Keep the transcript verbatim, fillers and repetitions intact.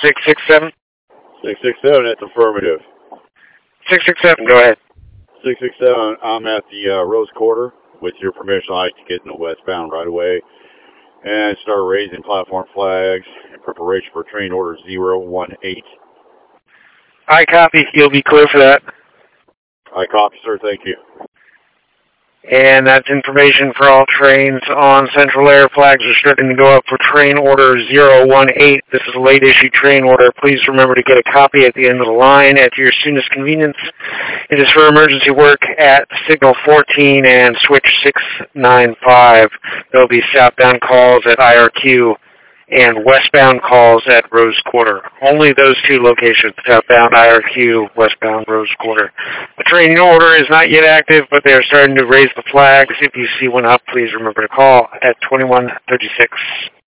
six six seven? six six seven, that's affirmative. six six seven, go ahead. six six seven, I'm at the uh, Rose Quarter. With your permission, I'd like to get in the westbound right away and start raising platform flags in preparation for train order zero one eight. I copy. You'll be clear for that. I copy, sir. Thank you. And that's information for all trains on Central Air. Flags are starting to go up for train order zero one eight. This is a late issue train order. Please remember to get a copy at the end of the line at your soonest convenience. It is for emergency work at signal fourteen and switch six nine five. There will be southbound calls at I R Q and westbound calls at Rose Quarter. Only those two locations, southbound I R Q, westbound Rose Quarter. The training order is not yet active, but they are starting to raise the flags. If you see one up, please remember to call at twenty-one thirty-six.